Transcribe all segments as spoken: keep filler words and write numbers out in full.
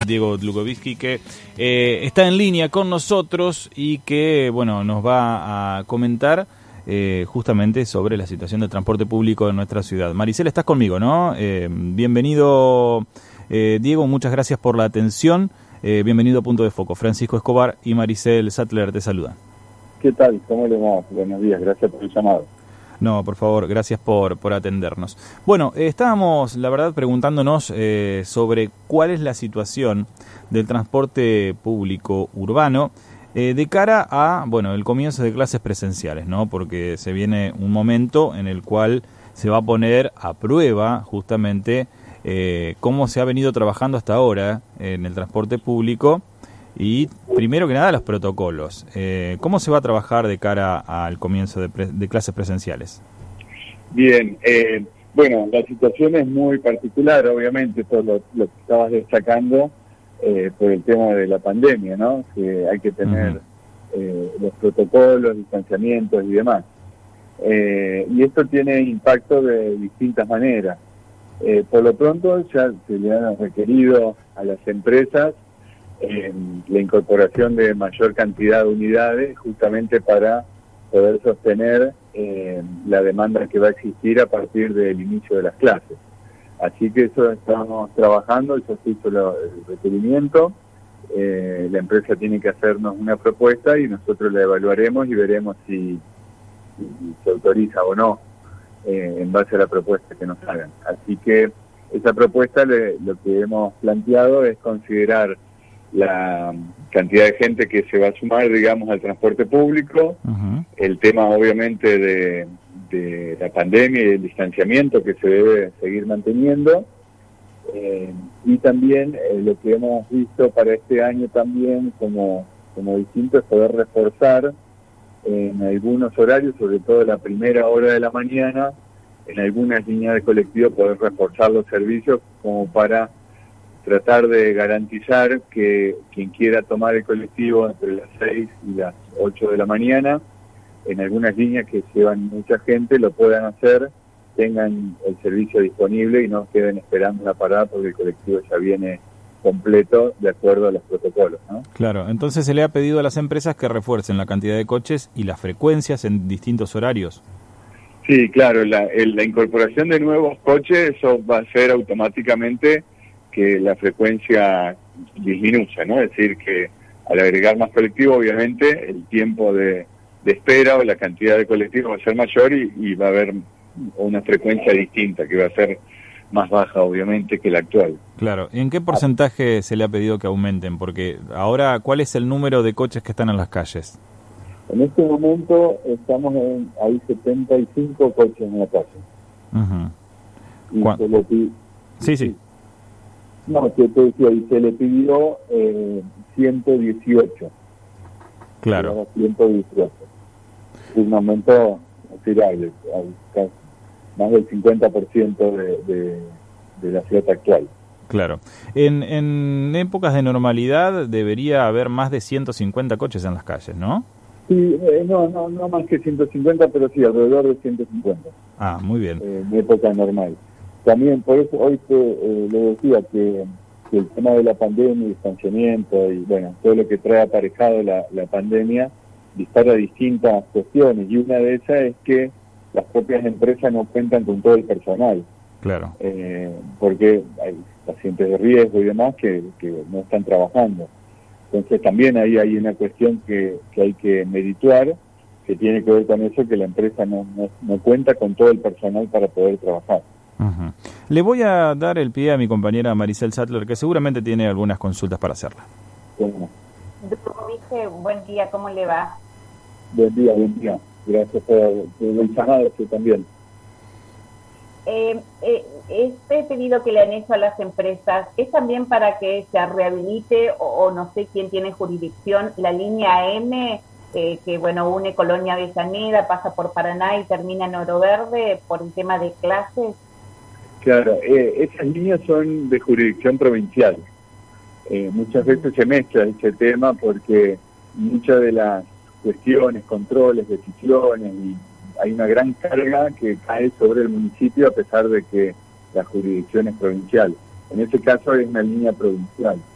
Diego Dlugoviski, que eh, está en línea con nosotros y que, bueno, nos va a comentar eh, justamente sobre la situación del transporte público en nuestra ciudad. Maricel, estás conmigo, ¿no? Eh, bienvenido, eh, Diego, muchas gracias por la atención. Eh, bienvenido a Punto de Foco. Francisco Escobar y Maricel Sattler te saludan. ¿Qué tal? ¿Cómo le va? Buenos días, gracias por el llamado. No, por favor, gracias por, por atendernos. Bueno, eh, estábamos, la verdad, preguntándonos eh, sobre cuál es la situación del transporte público urbano eh, de cara a, bueno, el comienzo de clases presenciales, ¿no? Porque se viene un momento en el cual se va a poner a prueba justamente eh, cómo se ha venido trabajando hasta ahora en el transporte público y, primero que nada, los protocolos. Eh, ¿Cómo se va a trabajar de cara al comienzo de, pre de clases presenciales? Bien, eh, bueno, la situación es muy particular, obviamente, todo lo, lo que estabas destacando eh, por el tema de la pandemia, ¿no? Que hay que tener uh-huh. eh, los protocolos, distanciamientos y demás. Eh, y esto tiene impacto de distintas maneras. Eh, por lo pronto ya se le han requerido a las empresas Eh, la incorporación de mayor cantidad de unidades justamente para poder sostener eh, la demanda que va a existir a partir del inicio de las clases. Así que eso estamos trabajando, ya se hizo lo, el requerimiento, eh, la empresa tiene que hacernos una propuesta y nosotros la evaluaremos y veremos si, si se autoriza o no eh, en base a la propuesta que nos hagan. Así que esa propuesta le, lo que hemos planteado es considerar la cantidad de gente que se va a sumar, digamos, al transporte público, uh-huh. el tema obviamente de, de la pandemia y el distanciamiento que se debe seguir manteniendo, eh, y también eh, lo que hemos visto para este año también como, como distinto es poder reforzar en algunos horarios, sobre todo la primera hora de la mañana, en algunas líneas de colectivo poder reforzar los servicios como para tratar de garantizar que quien quiera tomar el colectivo entre las seis y las ocho de la mañana, en algunas líneas que llevan mucha gente, lo puedan hacer, tengan el servicio disponible y no queden esperando la parada porque el colectivo ya viene completo de acuerdo a los protocolos, ¿no? Claro, entonces se le ha pedido a las empresas que refuercen la cantidad de coches y las frecuencias en distintos horarios. Sí, claro, la, el, la incorporación de nuevos coches, eso va a ser automáticamente que la frecuencia disminuya, ¿no? Es decir, que al agregar más colectivos, obviamente, el tiempo de, de espera o la cantidad de colectivos va a ser mayor y, y va a haber una frecuencia distinta, que va a ser más baja, obviamente, que la actual. Claro. ¿Y en qué porcentaje se le ha pedido que aumenten? Porque ahora, ¿cuál es el número de coches que están en las calles? En este momento estamos en, hay setenta y cinco coches en la calle. Uh-huh. Y se le pide, sí, sí. No, que te decía, y se le pidió eh, ciento dieciocho. Claro. ciento dieciocho. Es un aumento considerable, más del cincuenta por ciento de, de, de la flota actual. Claro. En, en épocas de normalidad debería haber más de ciento cincuenta coches en las calles, ¿no? Sí, eh, no, no, no más que ciento cincuenta, pero sí, alrededor de ciento cincuenta. Ah, muy bien. Eh, en época normal. También, por eso hoy te, eh, le decía que, que el tema de la pandemia, el distanciamiento y, bueno, todo lo que trae aparejado la, la pandemia dispara distintas cuestiones, y una de esas es que las propias empresas no cuentan con todo el personal. Claro. Eh, porque hay pacientes de riesgo y demás que, que no están trabajando. Entonces también ahí hay una cuestión que, que hay que medituar, que tiene que ver con eso, que la empresa no, no, no cuenta con todo el personal para poder trabajar. Uh-huh. Le voy a dar el pie a mi compañera Maricel Sattler, que seguramente tiene algunas consultas para hacerla. Bueno. Buen día, ¿cómo le va? Buen día, buen día. Gracias por, por el llamado, usted también. Eh, eh, este pedido que le han hecho a las empresas, ¿es también para que se rehabilite o, o no sé quién tiene jurisdicción la línea M, eh, que bueno, une Colonia Avellaneda, pasa por Paraná y termina en Oro Verde por el tema de clases? Claro, eh, esas líneas son de jurisdicción provincial. Eh, muchas veces se mezcla ese tema porque muchas de las cuestiones, controles, decisiones, y hay una gran carga que cae sobre el municipio a pesar de que la jurisdicción es provincial. En ese caso es una línea provincial.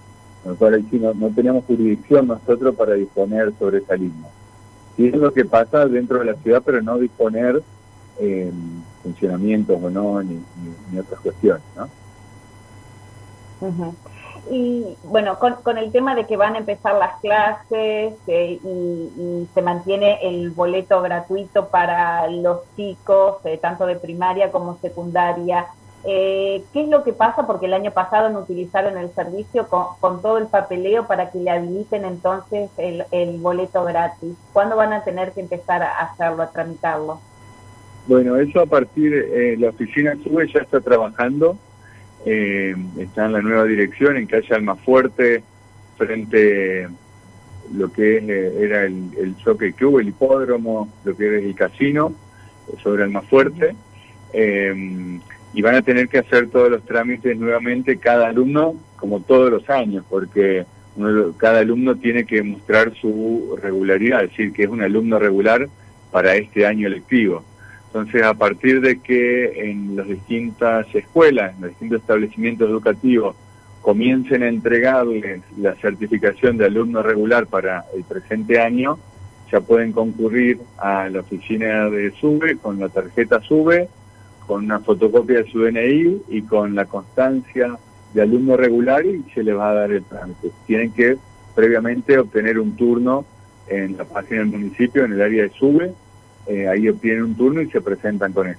con lo cual ahí sí no, no tenemos jurisdicción nosotros para disponer sobre esa línea. Sí es lo que pasa dentro de la ciudad, pero no disponer eh, funcionamientos o no, ni, ni, ni otras cuestiones, ¿no? Uh-huh. Y bueno, con, con el tema de que van a empezar las clases eh, y, y se mantiene el boleto gratuito para los chicos, eh, tanto de primaria como secundaria, eh, ¿qué es lo que pasa? Porque el año pasado no utilizaron el servicio con, con todo el papeleo para que le habiliten entonces el, el boleto gratis. ¿Cuándo van a tener que empezar a hacerlo, a tramitarlo? Bueno, eso a partir, eh, la oficina SUBE ya está trabajando. Eh, está en la nueva dirección en calle Almafuerte, frente a lo que es, eh, era el, el Jockey Club, el hipódromo, lo que era el casino, sobre Almafuerte, eh, y van a tener que hacer todos los trámites nuevamente cada alumno, como todos los años, porque uno, cada alumno tiene que mostrar su regularidad, es decir, que es un alumno regular para este año lectivo. Entonces, a partir de que en las distintas escuelas, en los distintos establecimientos educativos, comiencen a entregarles la certificación de alumno regular para el presente año, ya pueden concurrir a la oficina de SUBE con la tarjeta SUBE, con una fotocopia de su D N I y con la constancia de alumno regular, y se les va a dar el trámite. Tienen que previamente obtener un turno en la página del municipio, en el área de SUBE. Eh, ahí obtienen un turno y se presentan con eso.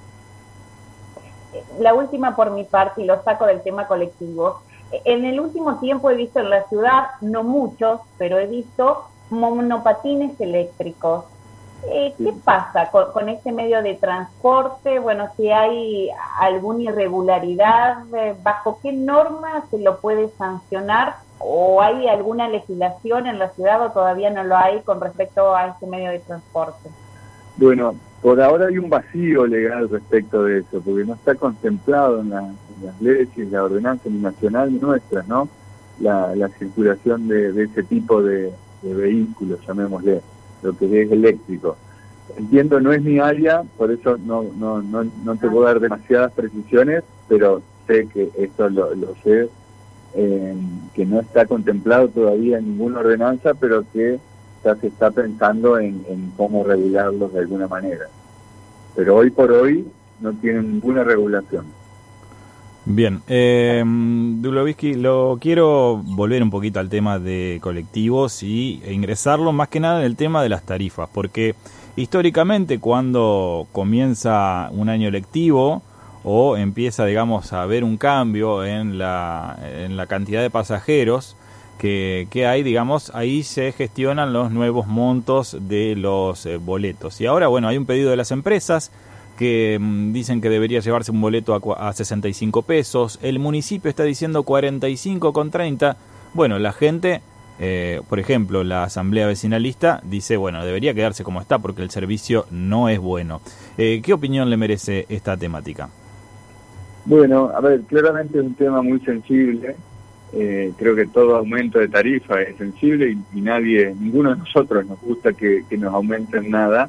La última por mi parte, y lo saco del tema colectivo. En el último tiempo he visto en la ciudad, no muchos, pero he visto monopatines eléctricos. Eh, ¿Qué sí. pasa con, con este medio de transporte? Bueno, si hay alguna irregularidad, eh, ¿bajo qué norma se lo puede sancionar? ¿O hay alguna legislación en la ciudad o todavía no lo hay con respecto a este medio de transporte? Bueno, por ahora hay un vacío legal respecto de eso, porque no está contemplado en, la, en las leyes, la ordenanza nacional nuestras, ¿no? La, la circulación de, de ese tipo de, de vehículos, llamémosle, lo que es eléctrico. Entiendo, no es mi área, por eso no, no, no, no te puedo dar demasiadas precisiones, pero sé que esto lo, lo sé, eh, que no está contemplado todavía en ninguna ordenanza, pero que ya se está pensando en, en cómo regularlos de alguna manera. Pero hoy por hoy no tienen ninguna regulación. Bien, eh, Dublovsky, lo quiero volver un poquito al tema de colectivos y e ingresarlo más que nada en el tema de las tarifas, porque históricamente cuando comienza un año lectivo o empieza, digamos, a haber un cambio en la, en la cantidad de pasajeros que, que hay, digamos, ahí se gestionan los nuevos montos de los eh, boletos. Y ahora, bueno, hay un pedido de las empresas que mmm, dicen que debería llevarse un boleto a, a sesenta y cinco pesos. El municipio está diciendo cuarenta y cinco con treinta. Bueno, la gente, eh, por ejemplo, la asamblea vecinalista dice, bueno, debería quedarse como está porque el servicio no es bueno. Eh, ¿Qué opinión le merece esta temática? Bueno, a ver, claramente es un tema muy sensible. Eh, creo que todo aumento de tarifa es sensible y, y nadie, ninguno de nosotros nos gusta que, que nos aumenten nada.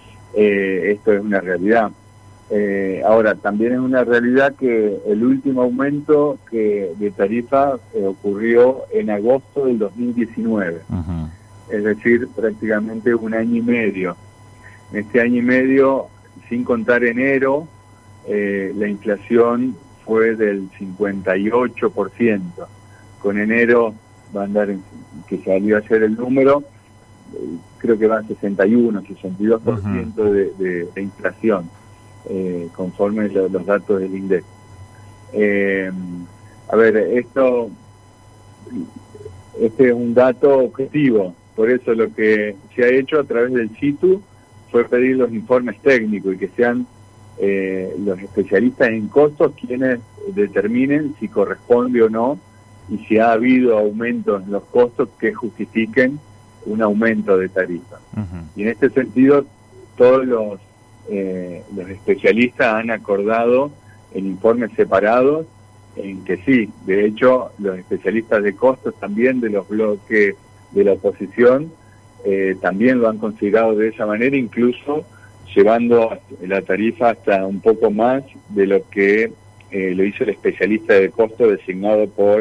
Eh, esto es una realidad. Eh, ahora, también es una realidad que el último aumento que de tarifa eh, ocurrió en agosto del dos mil diecinueve. Uh-huh. Es decir, prácticamente un año y medio. En este año y medio, sin contar enero, eh, la inflación fue del cincuenta y ocho por ciento. Con enero va a andar, en, que salió ayer el número, eh, creo que va a sesenta y uno, sesenta y dos por ciento uh-huh. de, de, de inflación, eh, conforme lo, los datos del INDEC. Eh, a ver, esto, este es un dato objetivo, por eso lo que se ha hecho a través del SITU fue pedir los informes técnicos y que sean eh, los especialistas en costos quienes determinen si corresponde o no y si ha habido aumentos en los costos que justifiquen un aumento de tarifa. Uh-huh. Y en este sentido, todos los, eh, los especialistas han acordado en informes separados en que sí, de hecho, los especialistas de costos también de los bloques de la oposición eh, también lo han considerado de esa manera, incluso llevando la tarifa hasta un poco más de lo que eh, lo hizo el especialista de costo designado por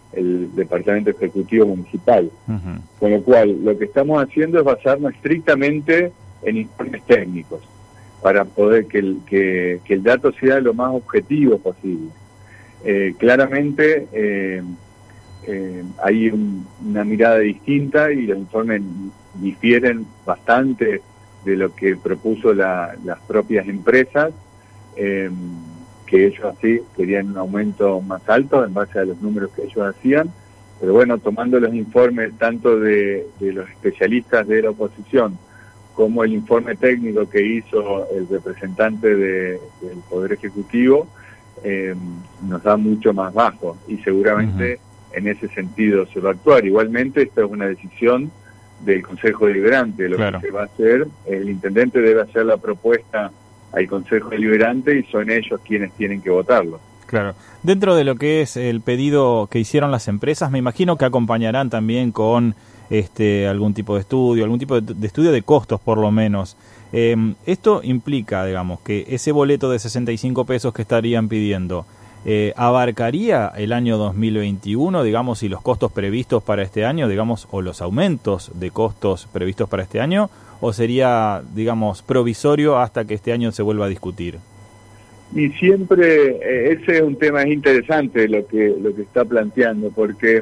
el Departamento Ejecutivo Municipal. Uh-huh. Con lo cual, lo que estamos haciendo es basarnos estrictamente en informes técnicos, para poder que el, que, que el dato sea lo más objetivo posible. Eh, claramente eh, eh, hay un, una mirada distinta y los informes difieren bastante de lo que propuso la, las propias empresas, eh, que ellos así querían un aumento más alto en base a los números que ellos hacían, pero bueno, tomando los informes tanto de, de los especialistas de la oposición como el informe técnico que hizo el representante de, del Poder Ejecutivo, eh, nos da mucho más bajo, y seguramente uh-huh. en ese sentido se va a actuar. Igualmente, esta es una decisión del Consejo Deliberante. Lo claro. que se va a hacer, el intendente debe hacer la propuesta al Consejo Deliberante y son ellos quienes tienen que votarlo. Claro. Dentro de lo que es el pedido que hicieron las empresas, me imagino que acompañarán también con este algún tipo de estudio, algún tipo de, de estudio de costos por lo menos. Eh, esto implica, digamos, que ese boleto de sesenta y cinco pesos que estarían pidiendo, eh, ¿abarcaría el año dos mil veintiuno, digamos, y los costos previstos para este año, digamos, o los aumentos de costos previstos para este año, o sería, digamos, provisorio hasta que este año se vuelva a discutir? Y siempre, eh, ese es un tema interesante lo que, lo que está planteando, porque...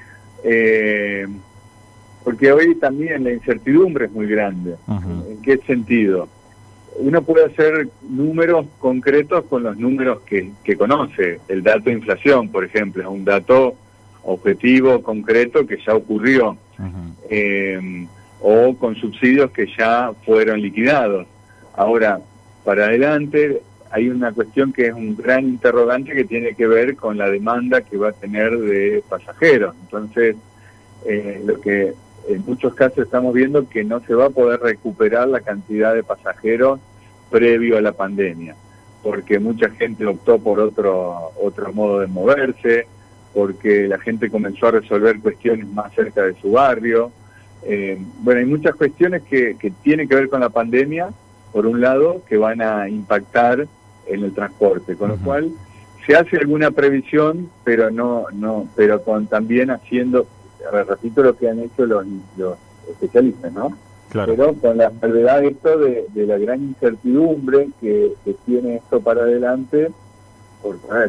Eh, Porque hoy también la incertidumbre es muy grande. Uh-huh. ¿En qué sentido? Uno puede hacer números concretos con los números que, que conoce. El dato de inflación, por ejemplo, es un dato objetivo, concreto, que ya ocurrió. Uh-huh. Eh, o con subsidios que ya fueron liquidados. Ahora, para adelante, hay una cuestión que es un gran interrogante que tiene que ver con la demanda que va a tener de pasajeros. Entonces, eh, lo que... en muchos casos estamos viendo que no se va a poder recuperar la cantidad de pasajeros previo a la pandemia, porque mucha gente optó por otro otro modo de moverse, porque la gente comenzó a resolver cuestiones más cerca de su barrio. Eh, bueno, hay muchas cuestiones que, que tienen que ver con la pandemia, por un lado, que van a impactar en el transporte, con uh-huh. lo cual se hace alguna previsión, pero no no pero con también haciendo... A ver, repito lo que han hecho los, los especialistas, ¿no? Claro. Pero con la salvedad esto de, de la gran incertidumbre que, que tiene esto para adelante, porque a ver,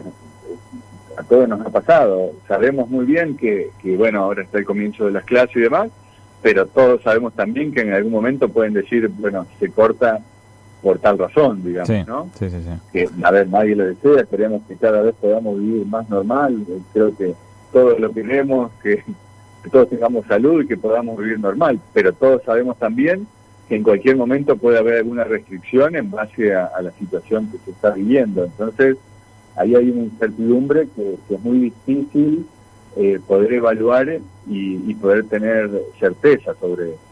a todos nos ha pasado. Sabemos muy bien que, que, bueno, ahora está el comienzo de las clases y demás, pero todos sabemos también que en algún momento pueden decir, bueno, se corta por tal razón, digamos, sí, ¿no? Sí, sí, sí. Que, a ver, nadie lo desea, esperemos que cada vez podamos vivir más normal. Creo que todos lo queremos, que... que todos tengamos salud y que podamos vivir normal, pero todos sabemos también que en cualquier momento puede haber alguna restricción en base a, a la situación que se está viviendo. Entonces, ahí hay una incertidumbre que, que es muy difícil eh, poder evaluar y, y poder tener certeza sobre eso.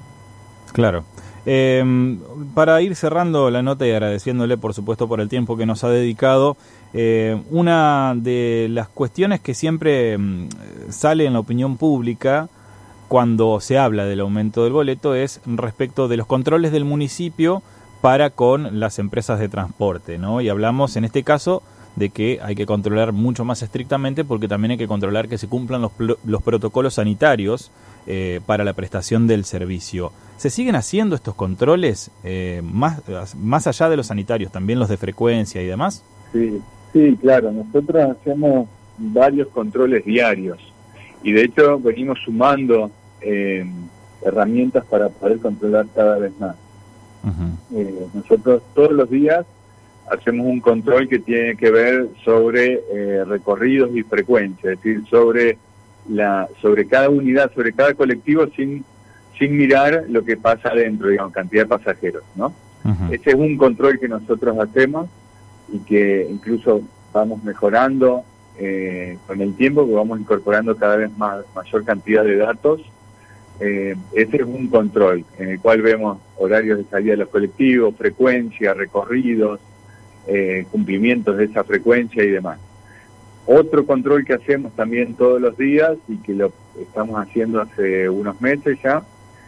Claro. Eh, para ir cerrando la nota y agradeciéndole, por supuesto, por el tiempo que nos ha dedicado, eh, una de las cuestiones que siempre eh, sale en la opinión pública cuando se habla del aumento del boleto es respecto de los controles del municipio para con las empresas de transporte, ¿no? Y hablamos en este caso de que hay que controlar mucho más estrictamente porque también hay que controlar que se cumplan los, los protocolos sanitarios eh, para la prestación del servicio. ¿Se siguen haciendo estos controles eh, más, más allá de los sanitarios, también los de frecuencia y demás? Sí, sí, claro. Nosotros hacemos varios controles diarios y de hecho venimos sumando eh, herramientas para poder controlar cada vez más. Uh-huh. Eh, nosotros todos los días hacemos un control que tiene que ver sobre eh, recorridos y frecuencia, es decir, sobre la sobre cada unidad, sobre cada colectivo sin sin mirar lo que pasa adentro, digamos, cantidad de pasajeros, ¿no? Uh-huh. Ese es un control que nosotros hacemos y que incluso vamos mejorando eh, con el tiempo, que vamos incorporando cada vez más mayor cantidad de datos. Eh, ese es un control en el cual vemos horarios de salida de los colectivos, frecuencia, recorridos, eh, cumplimientos de esa frecuencia y demás. Otro control que hacemos también todos los días y que lo estamos haciendo hace unos meses ya,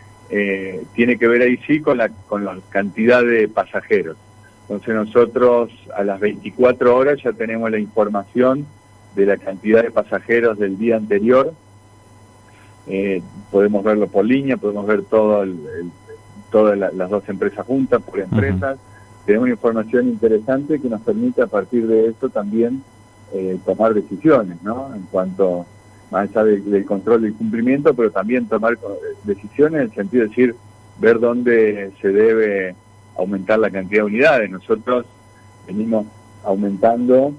eh, tiene que ver ahí sí con la, con la cantidad de pasajeros. Entonces nosotros a las veinticuatro horas ya tenemos la información de la cantidad de pasajeros del día anterior. Eh, podemos verlo por línea, podemos ver todo el, el, todas la, las dos empresas juntas, por empresas. Uh-huh. Tenemos información interesante que nos permite a partir de eso también eh, tomar decisiones, ¿no? En cuanto, más allá de, del control del cumplimiento, pero también tomar decisiones en el sentido de decir, ver dónde se debe aumentar la cantidad de unidades. Nosotros venimos aumentando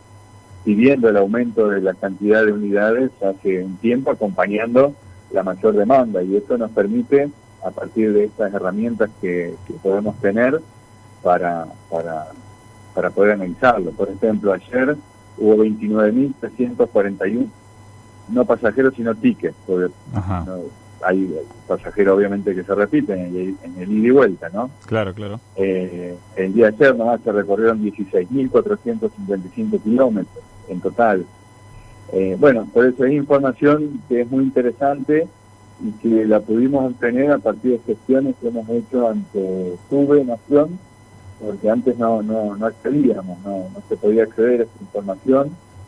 y viendo el aumento de la cantidad de unidades hace un tiempo, acompañando la mayor demanda, y esto nos permite, a partir de estas herramientas que, que podemos tener, para, para, para poder analizarlo. Por ejemplo, ayer hubo veintinueve mil trescientos cuarenta y uno, no pasajeros, sino tickets, porque no, hay pasajeros obviamente que se repiten en el, en el ida y vuelta, ¿no? Claro, claro. Eh, el día de ayer nomás se recorrieron dieciséis mil cuatrocientos cincuenta y cinco kilómetros en total. Eh, bueno, por eso es información que es muy interesante y que la pudimos obtener a partir de gestiones que hemos hecho ante SUBE Nación, porque antes no no, no accedíamos, no, no se podía acceder a esta información.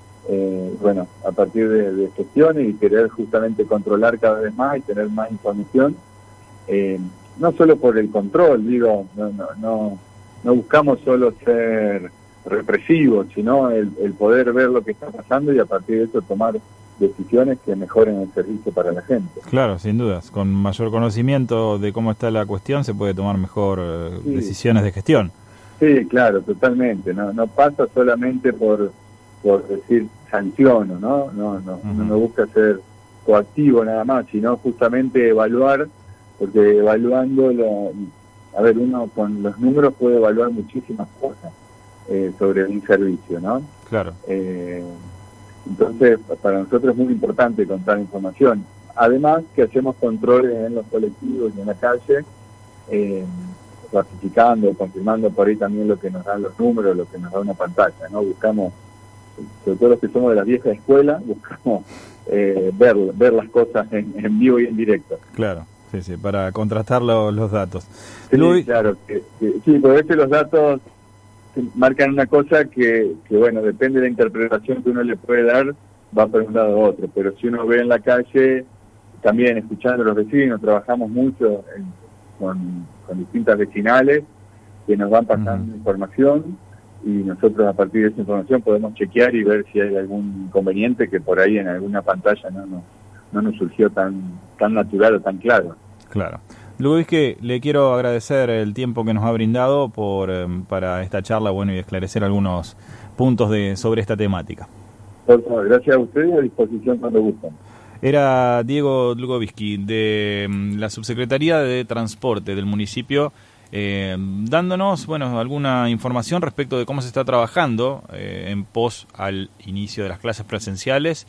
Eh, bueno, a partir de, de gestiones y querer justamente controlar cada vez más y tener más información, eh, no solo por el control, digo, no, no, no, no buscamos solo ser represivos, sino el, el poder ver lo que está pasando y a partir de eso tomar decisiones que mejoren el servicio para la gente. Claro, sin dudas. Con mayor conocimiento de cómo está la cuestión se puede tomar mejor eh, sí. decisiones de gestión. Sí, claro, totalmente. No, no pasa solamente por por decir sanciono, ¿no? No, no, uh-huh. Uno no busca ser coactivo nada más, sino justamente evaluar, porque evaluando, lo, a ver, uno con los números puede evaluar muchísimas cosas eh, sobre un servicio, ¿no? Claro. Eh, entonces, para nosotros es muy importante contar información. Además que hacemos controles en los colectivos y en la calle, eh, clasificando, confirmando por ahí también lo que nos dan los números, lo que nos da una pantalla, ¿no? Buscamos, sobre todo los que somos de las viejas escuelas, buscamos eh, ver, ver las cosas en, en vivo y en directo. Claro, sí, sí, para contrastar lo, los datos. Sí, Luis... claro, que, que, sí, porque a veces los datos marcan una cosa que, que, bueno, depende de la interpretación que uno le puede dar, va por un lado u otro, pero si uno ve en la calle, también escuchando a los vecinos, trabajamos mucho en, con, con distintas vecinales que nos van pasando uh-huh. información, y nosotros a partir de esa información podemos chequear y ver si hay algún inconveniente que por ahí en alguna pantalla no, no, no nos surgió tan tan natural o tan claro. Claro. Luis, que le quiero agradecer el tiempo que nos ha brindado por eh, para esta charla, bueno, y esclarecer algunos puntos de sobre esta temática. Por favor, gracias a ustedes, a disposición cuando gustan. Era Diego Dlugoviski, de la Subsecretaría de Transporte del municipio, Eh, dándonos, bueno, alguna información respecto de cómo se está trabajando eh, en pos al inicio de las clases presenciales